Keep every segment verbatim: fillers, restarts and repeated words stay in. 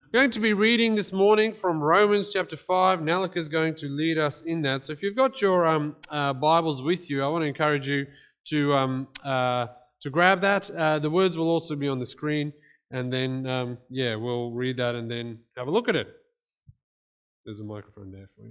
We're going to be reading this morning from Romans chapter five. Nalika is going to lead us in that. So if you've got your um, uh, Bibles with you, I want to encourage you to um, uh, to grab that. Uh, the words will also be on the screen, and then um, yeah, we'll read that and then have a look at it. There's a microphone there for you.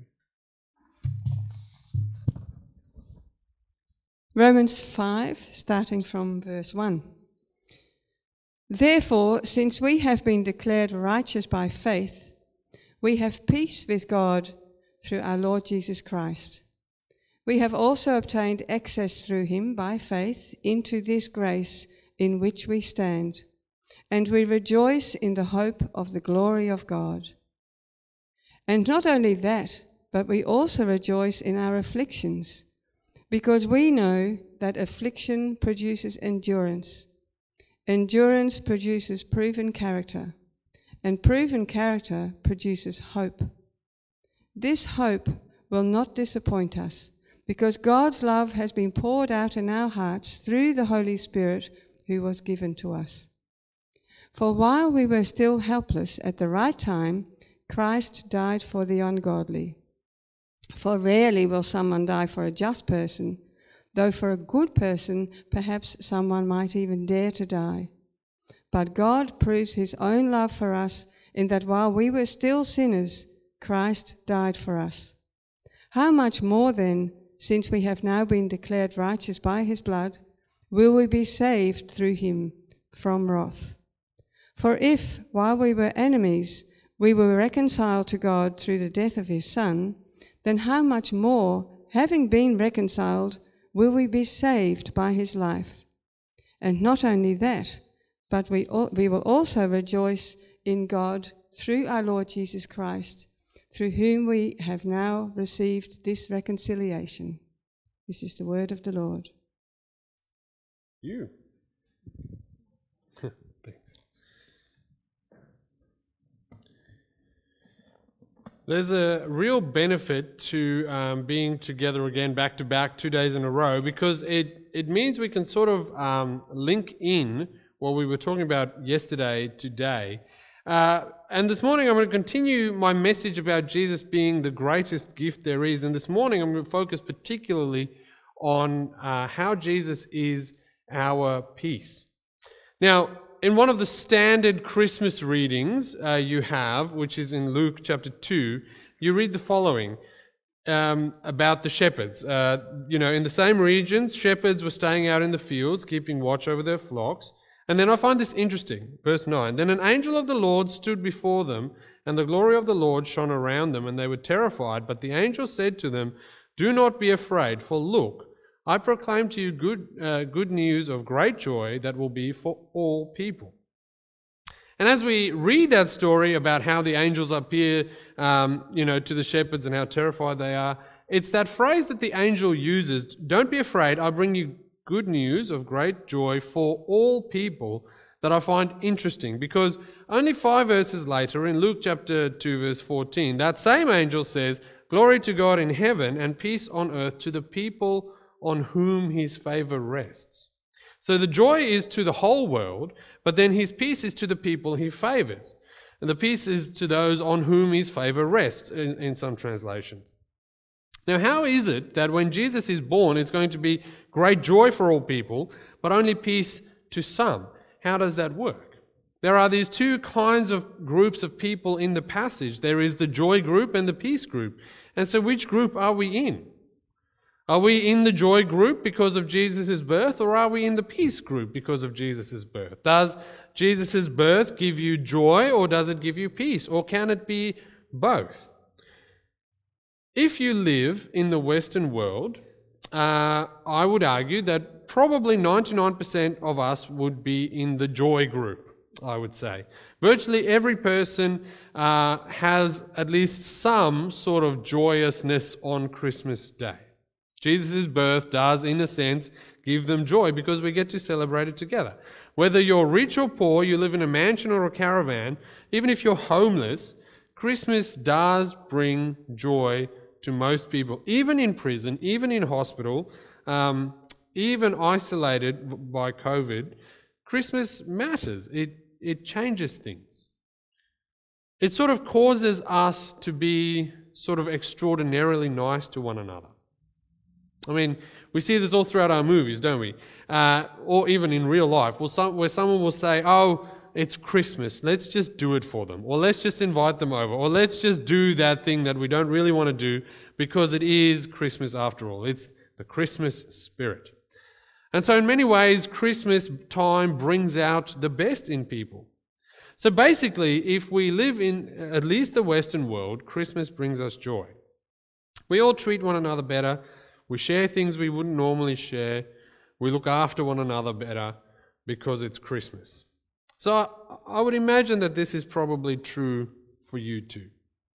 Romans five, starting from verse one. Therefore, since we have been declared righteous by faith, we have peace with God through our Lord Jesus Christ. We have also obtained access through him by faith into this grace in which we stand, and we rejoice in the hope of the glory of God. And not only that, but we also rejoice in our afflictions, because we know that affliction produces endurance. Endurance produces proven character, and proven character produces hope. This hope will not disappoint us, because God's love has been poured out in our hearts through the Holy Spirit who was given to us. For while we were still helpless at the right time, Christ died for the ungodly. For rarely will someone die for a just person, though for a good person, perhaps someone might even dare to die. But God proves his own love for us in that while we were still sinners, Christ died for us. How much more then, since we have now been declared righteous by his blood, will we be saved through him from wrath? For if, while we were enemies, we were reconciled to God through the death of his Son, then how much more, having been reconciled, will we be saved by his life? And not only that, but we, all, we will also rejoice in God through our Lord Jesus Christ, through whom we have now received this reconciliation. This is the word of the Lord. You. Thanks. There's a real benefit to um, being together again back to back two days in a row, because it, it means we can sort of um, link in what we were talking about yesterday today. Uh, and this morning I'm going to continue my message about Jesus being the greatest gift there is. And this morning I'm going to focus particularly on uh, how Jesus is our peace. Now, in one of the standard Christmas readings uh, you have, which is in Luke chapter two, you read the following um, about the shepherds. Uh, you know, in the same regions, shepherds were staying out in the fields, keeping watch over their flocks. And then I find this interesting. Verse nine, then an angel of the Lord stood before them, and the glory of the Lord shone around them, and they were terrified. But the angel said to them, do not be afraid, for look, I proclaim to you good, uh, good news of great joy that will be for all people. And as we read that story about how the angels appear, um, you know, to the shepherds and how terrified they are, it's that phrase that the angel uses, don't be afraid, I bring you good news of great joy for all people, that I find interesting, because only five verses later in Luke chapter two verse fourteen, that same angel says, glory to God in heaven and peace on earth to the people on whom his favor rests. So the joy is to the whole world, but then his peace is to the people he favors. And the peace is to those on whom his favor rests, in, in some translations. Now, how is it that when Jesus is born, it's going to be great joy for all people, but only peace to some? How does that work? There are these two kinds of groups of people in the passage. There is the joy group and the peace group. And so which group are we in? Are we in the joy group because of Jesus' birth, or are we in the peace group because of Jesus' birth? Does Jesus' birth give you joy, or does it give you peace? Or can it be both? If you live in the Western world, uh, I would argue that probably ninety-nine percent of us would be in the joy group, I would say. Virtually every person uh, has at least some sort of joyousness on Christmas Day. Jesus' birth does, in a sense, give them joy because we get to celebrate it together. Whether you're rich or poor, you live in a mansion or a caravan, even if you're homeless, Christmas does bring joy to most people, even in prison, even in hospital, um, even isolated by COVID. Christmas matters. It, it changes things. it sort of causes us to be sort of extraordinarily nice to one another. I mean, we see this all throughout our movies, don't we? Uh, or even in real life, where someone will say, oh, it's Christmas, let's just do it for them. Or let's just invite them over. Or let's just do that thing that we don't really want to do because it is Christmas after all. It's the Christmas spirit. And so in many ways, Christmas time brings out the best in people. So basically, if we live in at least the Western world, Christmas brings us joy. We all treat one another better. We share things we wouldn't normally share. We look after one another better because it's Christmas. So I would imagine that this is probably true for you too.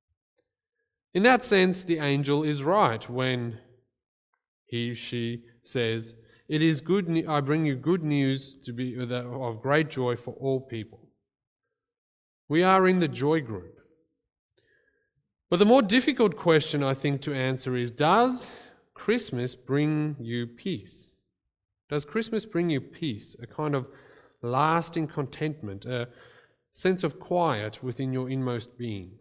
In that sense, the angel is right when he, she says, "It is good. Ne- I bring you good news to be of great joy for all people." We are in the joy group. But the more difficult question, I think, to answer is, does Christmas bring you peace? Does Christmas bring you peace, a kind of lasting contentment, a sense of quiet within your inmost being?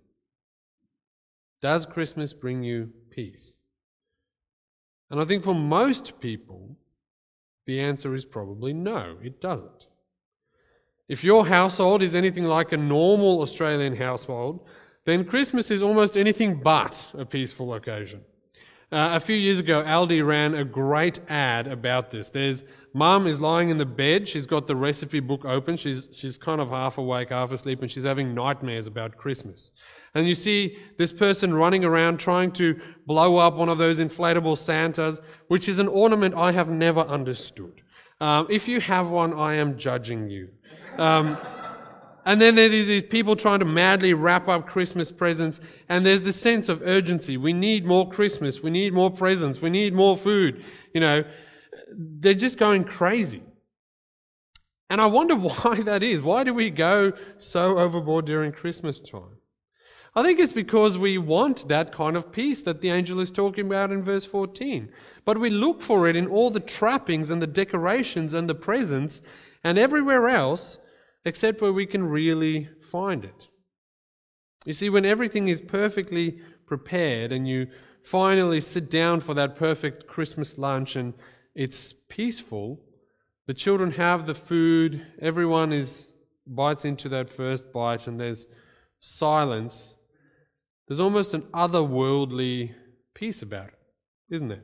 Does Christmas bring you peace? And I think for most people, the answer is probably no, it doesn't. If your household is anything like a normal Australian household, then Christmas is almost anything but a peaceful occasion. Uh, a few years ago, Aldi ran a great ad about this. There's Mum is lying in the bed. She's got the recipe book open. She's she's kind of half awake, half asleep, and she's having nightmares about Christmas. And you see this person running around trying to blow up one of those inflatable Santas, which is an ornament I have never understood. Um, if you have one, I am judging you. Um, and then there's these people trying to madly wrap up Christmas presents, and there's this sense of urgency. We need more Christmas. We need more presents. We need more food. You know, they're just going crazy. And I wonder why that is. Why do we go so overboard during Christmas time? I think it's because we want that kind of peace that the angel is talking about in verse fourteen. But we look for it in all the trappings and the decorations and the presents and everywhere else except where we can really find it. You see, when everything is perfectly prepared and you finally sit down for that perfect Christmas lunch and it's peaceful, the children have the food, everyone is bites into that first bite, and there's silence. There's almost an otherworldly peace about it, isn't there?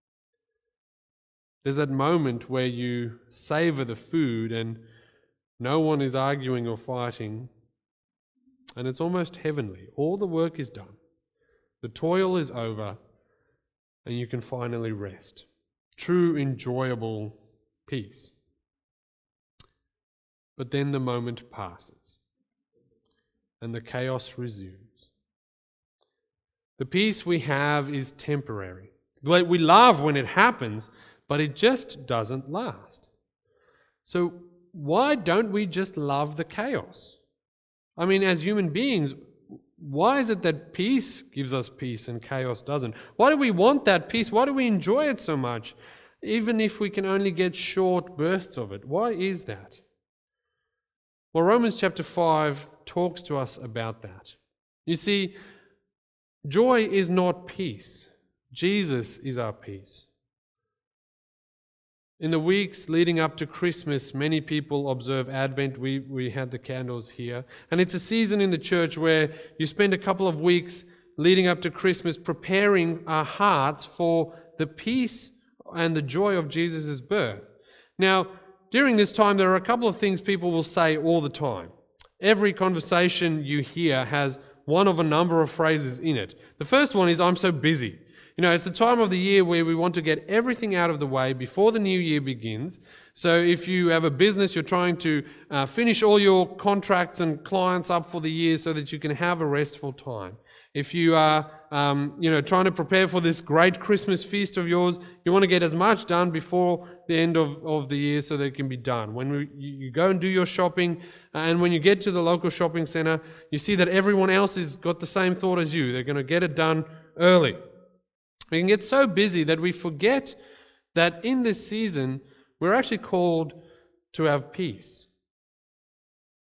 There's that moment where you savor the food and no one is arguing or fighting, and it's almost heavenly. All the work is done. The toil is over, and you can finally rest. True, enjoyable peace. But then the moment passes, and the chaos resumes. The peace we have is temporary. We love when it happens, but it just doesn't last. So why don't we just love the chaos? I mean, as human beings, why is it that peace gives us peace and chaos doesn't? Why do we want that peace? Why do we enjoy it so much, even if we can only get short bursts of it? Why is that? Well, Romans chapter five talks to us about that. You see, joy is not peace. Jesus is our peace. In the weeks leading up to Christmas, many people observe Advent. We, we had the candles here. And it's a season in the church where you spend a couple of weeks leading up to Christmas preparing our hearts for the peace and the joy of Jesus' birth. Now, during this time, there are a couple of things people will say all the time. Every conversation you hear has one of a number of phrases in it. The first one is, "I'm so busy." You know, it's the time of the year where we want to get everything out of the way before the new year begins. So if you have a business, you're trying to uh, finish all your contracts and clients up for the year so that you can have a restful time. If you are, um, you know, trying to prepare for this great Christmas feast of yours, you want to get as much done before the end of, of the year so that it can be done. When we, you go and do your shopping, uh, and when you get to the local shopping center, you see that everyone else has got the same thought as you. They're going to get it done early. We can get so busy that we forget that in this season, we're actually called to have peace.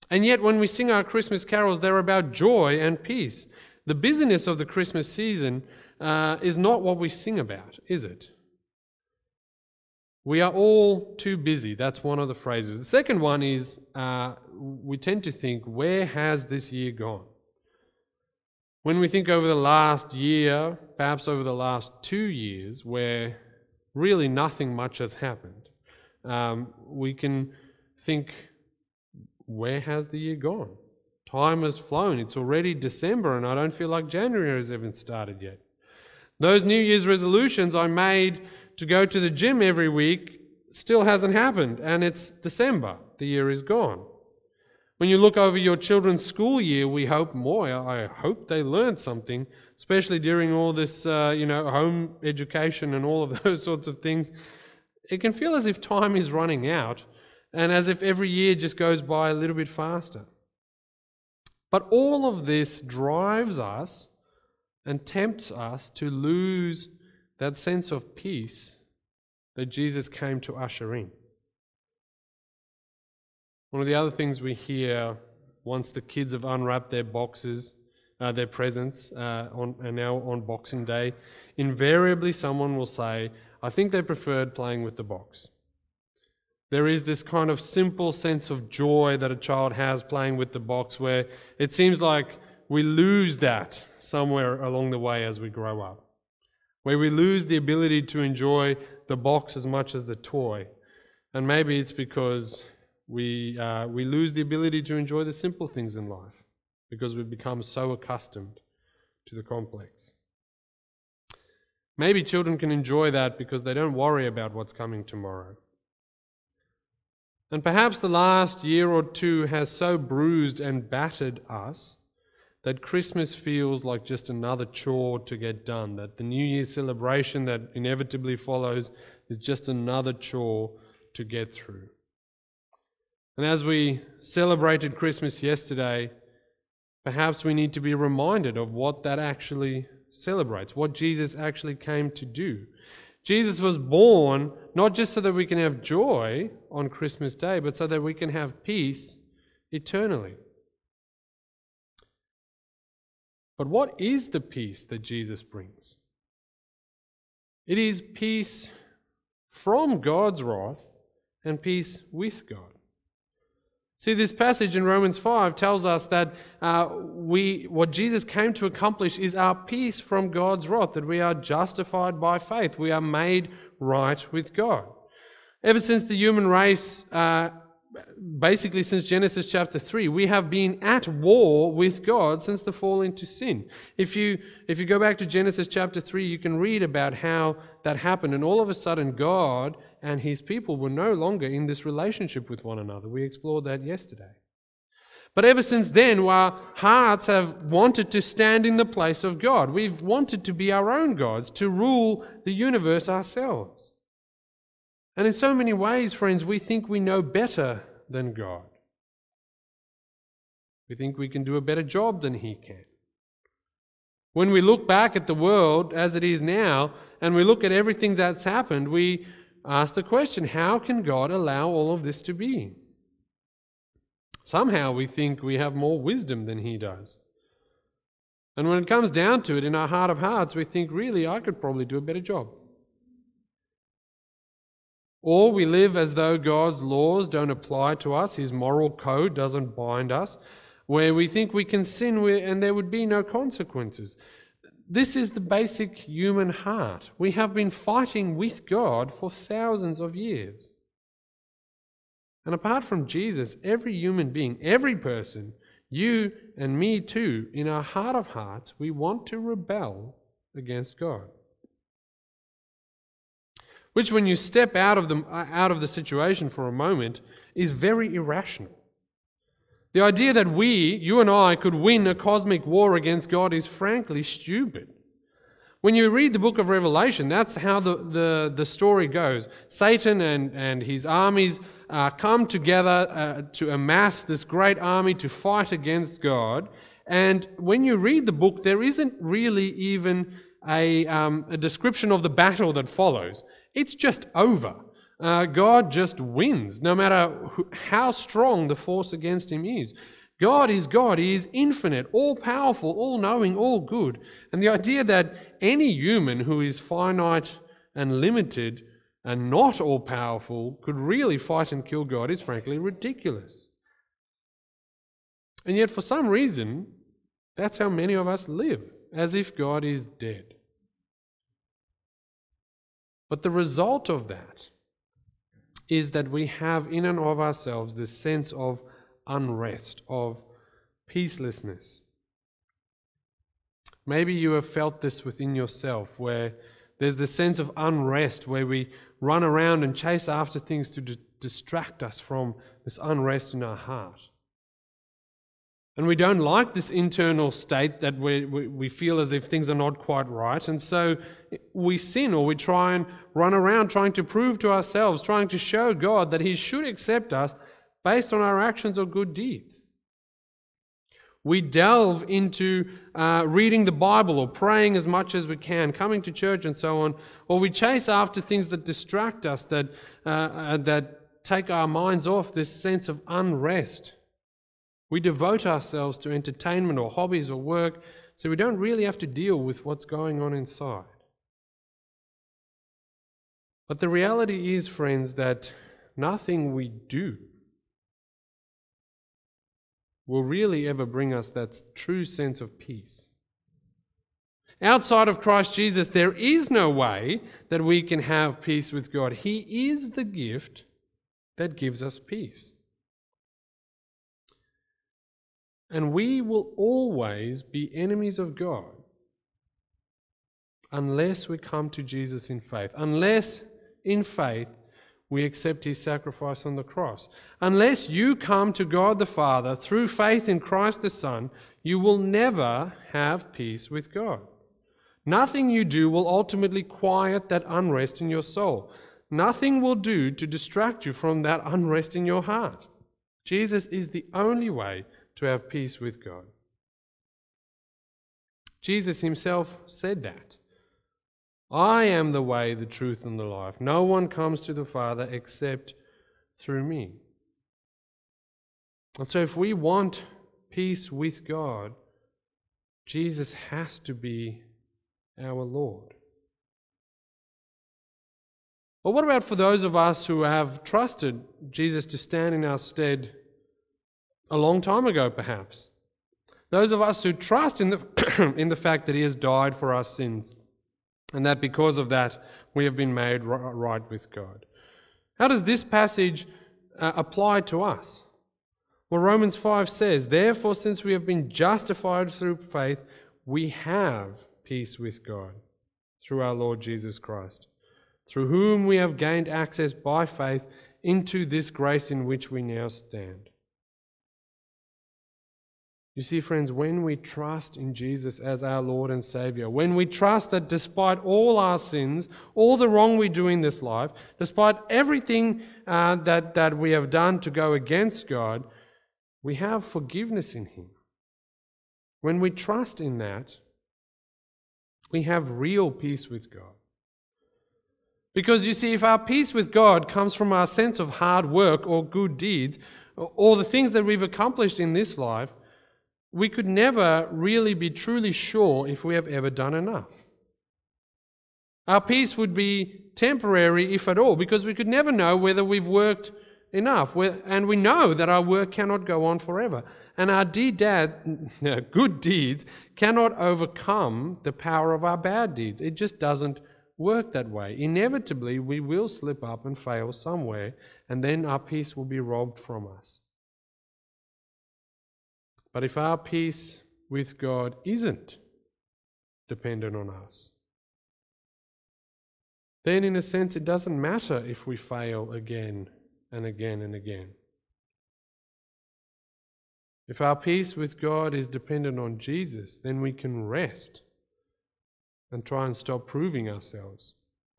And yet when we sing our Christmas carols, they're about joy and peace. The busyness of the Christmas season uh, is not what we sing about, is it? We are all too busy. That's one of the phrases. The second one is uh, we tend to think, where has this year gone? When we think over the last year, perhaps over the last two years, where really nothing much has happened, um, we can think, where has the year gone? Time has flown. It's already December and I don't feel like January has even started yet. Those New Year's resolutions I made to go to the gym every week still hasn't happened, and it's December. The year is gone. When you look over your children's school year, we hope more. I hope they learned something, especially during all this, uh, you know, home education and all of those sorts of things. It can feel as if time is running out and as if every year just goes by a little bit faster. But all of this drives us and tempts us to lose that sense of peace that Jesus came to usher in. One of the other things we hear once the kids have unwrapped their boxes, uh, their presents, uh, on, and now on Boxing Day, invariably someone will say, I think they preferred playing with the box. There is this kind of simple sense of joy that a child has playing with the box where it seems like we lose that somewhere along the way as we grow up, where we lose the ability to enjoy the box as much as the toy. And maybe it's because we uh, we lose the ability to enjoy the simple things in life because we've become so accustomed to the complex. Maybe children can enjoy that because they don't worry about what's coming tomorrow. And perhaps the last year or two has so bruised and battered us that Christmas feels like just another chore to get done, that the New Year's celebration that inevitably follows is just another chore to get through. And as we celebrated Christmas yesterday, perhaps we need to be reminded of what that actually celebrates, what Jesus actually came to do. Jesus was born not just so that we can have joy on Christmas Day, but so that we can have peace eternally. But what is the peace that Jesus brings? It is peace from God's wrath and peace with God. See, this passage in Romans five tells us that uh, we, what Jesus came to accomplish is our peace from God's wrath, that we are justified by faith. We are made right with God. Ever since the human race, uh, basically since Genesis chapter three, we have been at war with God since the fall into sin. If you, if you go back to Genesis chapter three, you can read about how that happened, and all of a sudden God and his people were no longer in this relationship with one another. We explored that yesterday. But ever since then, our hearts have wanted to stand in the place of God. We've wanted to be our own gods, to rule the universe ourselves. And in so many ways, friends, we think we know better than God. We think we can do a better job than He can. When we look back at the world as it is now, and we look at everything that's happened, we ask the question, how can God allow all of this to be? Somehow we think we have more wisdom than He does. And when it comes down to it, in our heart of hearts, we think, really, I could probably do a better job. Or we live as though God's laws don't apply to us, His moral code doesn't bind us, where we think we can sin and there would be no consequences. This is the basic human heart. We have been fighting with God for thousands of years. And apart from Jesus, every human being, every person, you and me too, in our heart of hearts, we want to rebel against God. Which, when you step out of the, out of the situation for a moment, is very irrational. The idea that we, you and I, could win a cosmic war against God is frankly stupid. When you read the book of Revelation, that's how the, the, the story goes. Satan and, and his armies uh, come together uh, to amass this great army to fight against God. And when you read the book, there isn't really even a, um, a description of the battle that follows. It's just over. uh, God just wins, no matter who, how strong the force against him is. God is God. He is infinite, all-powerful, all-knowing, all good. And the idea that any human who is finite and limited and not all-powerful could really fight and kill God is frankly ridiculous. And yet for some reason, that's how many of us live, as if God is dead. But the result of that is that we have in and of ourselves this sense of unrest, of peacelessness. Maybe you have felt this within yourself, where there's this sense of unrest, where we run around and chase after things to d- distract us from this unrest in our heart. And we don't like this internal state that we, we, we feel as if things are not quite right. And so we sin, or we try and run around trying to prove to ourselves, trying to show God that He should accept us based on our actions or good deeds. We delve into uh, reading the Bible or praying as much as we can, coming to church and so on, or we chase after things that distract us, that, uh, uh, that take our minds off this sense of unrest. We devote ourselves to entertainment or hobbies or work, so we don't really have to deal with what's going on inside. But the reality is, friends, that nothing we do will really ever bring us that true sense of peace. Outside of Christ Jesus, there is no way that we can have peace with God. He is the gift that gives us peace. And we will always be enemies of God unless we come to Jesus in faith, unless in faith we accept His sacrifice on the cross. Unless you come to God the Father through faith in Christ the Son, you will never have peace with God. Nothing you do will ultimately quiet that unrest in your soul. Nothing will do to distract you from that unrest in your heart. Jesus is the only way to have peace with God. Jesus Himself said that. I am the way, the truth, and the life. No one comes to the Father except through me. And so if we want peace with God, Jesus has to be our Lord. But what about for those of us who have trusted Jesus to stand in our stead a long time ago, perhaps? Those of us who trust in the, in the fact that He has died for our sins, and that because of that we have been made right with God. How does this passage uh, apply to us? Well, Romans five says, therefore, since we have been justified through faith, we have peace with God through our Lord Jesus Christ, through whom we have gained access by faith into this grace in which we now stand. You see, friends, when we trust in Jesus as our Lord and Savior, when we trust that despite all our sins, all the wrong we do in this life, despite everything uh, that, that we have done to go against God, we have forgiveness in Him. When we trust in that, we have real peace with God. Because you see, if our peace with God comes from our sense of hard work or good deeds, or the things that we've accomplished in this life, we could never really be truly sure if we have ever done enough. Our peace would be temporary, if at all, because we could never know whether we've worked enough. And we know that our work cannot go on forever. And our deed, good deeds cannot overcome the power of our bad deeds. It just doesn't work that way. Inevitably, we will slip up and fail somewhere, and then our peace will be robbed from us. But if our peace with God isn't dependent on us, then in a sense it doesn't matter if we fail again and again and again. If our peace with God is dependent on Jesus, then we can rest and try and stop proving ourselves.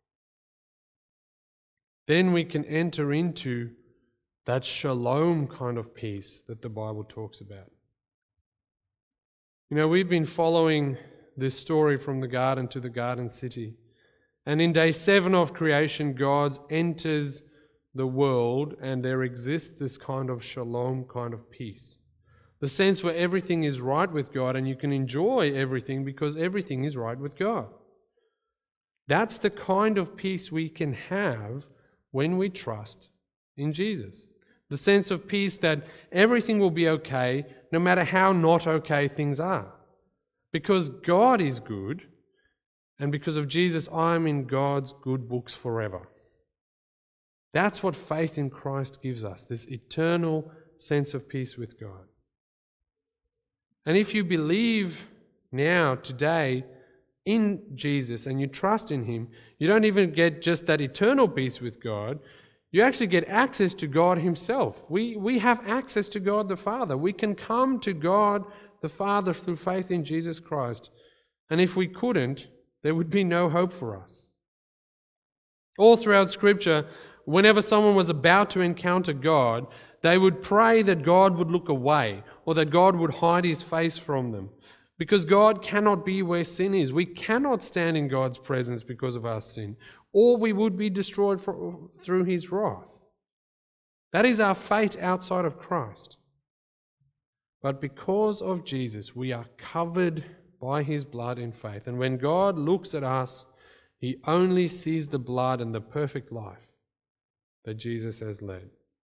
Then we can enter into that shalom kind of peace that the Bible talks about. You know, we've been following this story from the garden to the garden city. And in day seven of creation, God enters the world and there exists this kind of shalom, kind of peace. The sense where everything is right with God and you can enjoy everything because everything is right with God. That's the kind of peace we can have when we trust in Jesus. The sense of peace that everything will be okay no matter how not okay things are. Because God is good, and because of Jesus, I'm in God's good books forever. That's what faith in Christ gives us, this eternal sense of peace with God. And if you believe now, today, in Jesus and you trust in Him, you don't even get just that eternal peace with God, you actually get access to God Himself. We, we have access to God the Father. We can come to God the Father through faith in Jesus Christ. And if we couldn't, there would be no hope for us. All throughout Scripture, whenever someone was about to encounter God, they would pray that God would look away or that God would hide His face from them. Because God cannot be where sin is. We cannot stand in God's presence because of our sin, or we would be destroyed for, through His wrath. That is our fate outside of Christ. But because of Jesus, we are covered by His blood in faith. And when God looks at us, He only sees the blood and the perfect life that Jesus has led.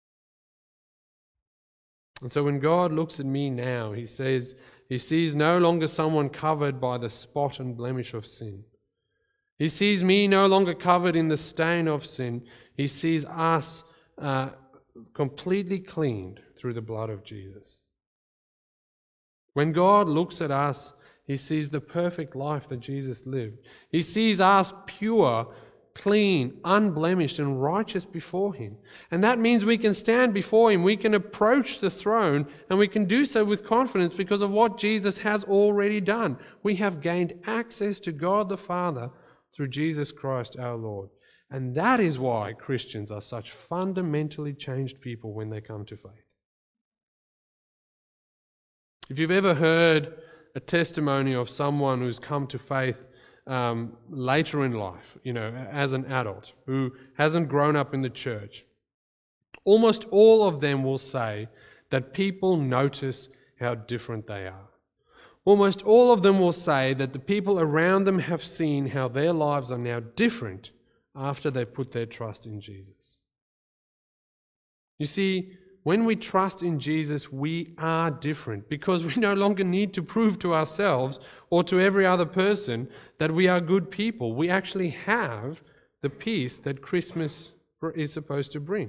And so when God looks at me now, He says, He sees no longer someone covered by the spot and blemish of sin. He sees me no longer covered in the stain of sin. He sees us uh, completely cleaned through the blood of Jesus. When God looks at us, He sees the perfect life that Jesus lived. He sees us pure, clean, unblemished, and righteous before Him. And that means we can stand before Him, we can approach the throne, and we can do so with confidence because of what Jesus has already done. We have gained access to God the Father through Jesus Christ our Lord. And that is why Christians are such fundamentally changed people when they come to faith. If you've ever heard a testimony of someone who's come to faith Um, later in life, you know, as an adult who hasn't grown up in the church, almost all of them will say that people notice how different they are. Almost all of them will say that the people around them have seen how their lives are now different after they put their trust in Jesus. You see, when we trust in Jesus, we are different because we no longer need to prove to ourselves or to every other person that we are good people. We actually have the peace that Christmas is supposed to bring.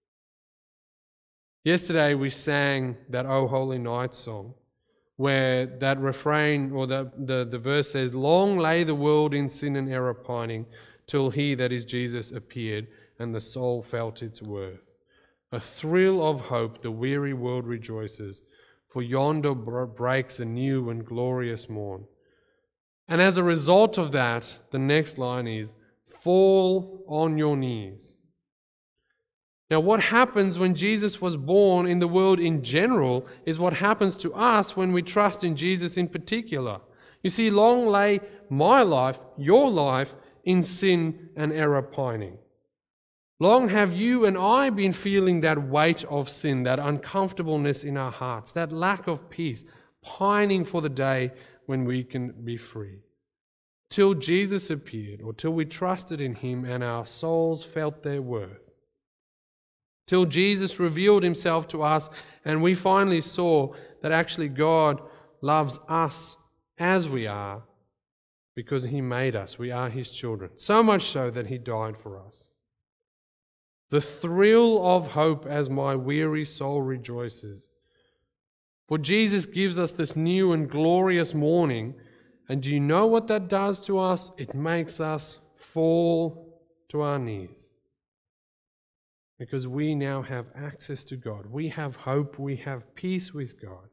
Yesterday we sang that O Holy Night song, where that refrain or the, the, the verse says, "Long lay the world in sin and error pining, till He, that is Jesus, appeared, and the soul felt its worth. A thrill of hope the weary world rejoices, for yonder breaks a new and glorious morn." And as a result of that, the next line is, "Fall on your knees." Now, what happens when Jesus was born in the world in general is what happens to us when we trust in Jesus in particular. You see, long lay my life, your life, in sin and error pining. Long have you and I been feeling that weight of sin, that uncomfortableness in our hearts, that lack of peace, pining for the day when we can be free. Till Jesus appeared, or till we trusted in Him and our souls felt their worth. Till Jesus revealed Himself to us and we finally saw that actually God loves us as we are because He made us. We are His children. So much so that He died for us. The thrill of hope as my weary soul rejoices. For Jesus gives us this new and glorious morning, and do you know what that does to us? It makes us fall to our knees. Because we now have access to God. We have hope, we have peace with God.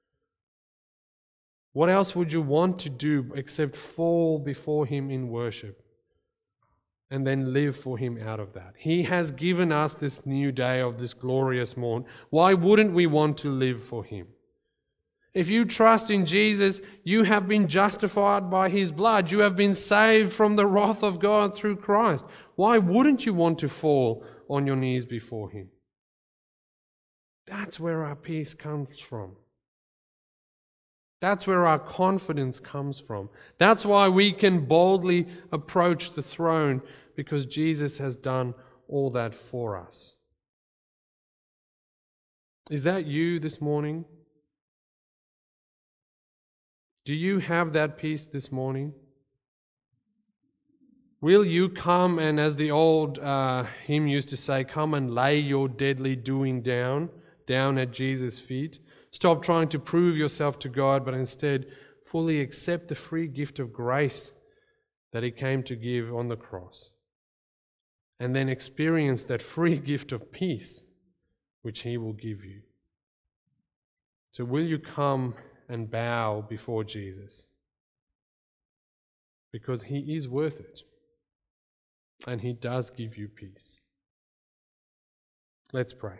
What else would you want to do except fall before Him in worship? And then live for Him out of that. He has given us this new day of this glorious morn. Why wouldn't we want to live for Him? If you trust in Jesus, you have been justified by His blood. You have been saved from the wrath of God through Christ. Why wouldn't you want to fall on your knees before Him. That's where our peace comes from. That's where our confidence comes from. That's why we can boldly approach the throne, because Jesus has done all that for us. Is that you this morning? Do you have that peace this morning? Will you come and, as the old uh, hymn used to say, come and lay your deadly doing down, down at Jesus' feet? Stop trying to prove yourself to God, but instead fully accept the free gift of grace that He came to give on the cross. And then experience that free gift of peace which He will give you. So will you come and bow before Jesus? Because He is worth it. And He does give you peace. Let's pray.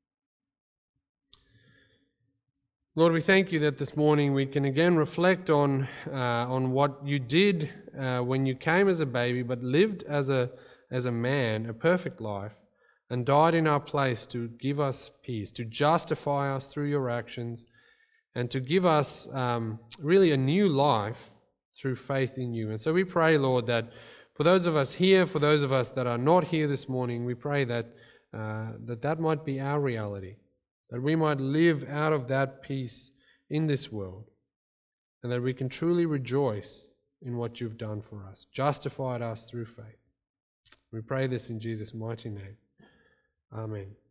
Lord, we thank You that this morning we can again reflect on uh, on what You did uh, when You came as a baby, but lived as a as a man, a perfect life, and died in our place to give us peace, to justify us through Your actions, and to give us um, really a new life through faith in You. And so we pray, Lord, that for those of us here, for those of us that are not here this morning, we pray that uh, that that might be our reality, that we might live out of that peace in this world, and that we can truly rejoice in what You've done for us, justified us through faith. We pray this in Jesus' mighty name. Amen.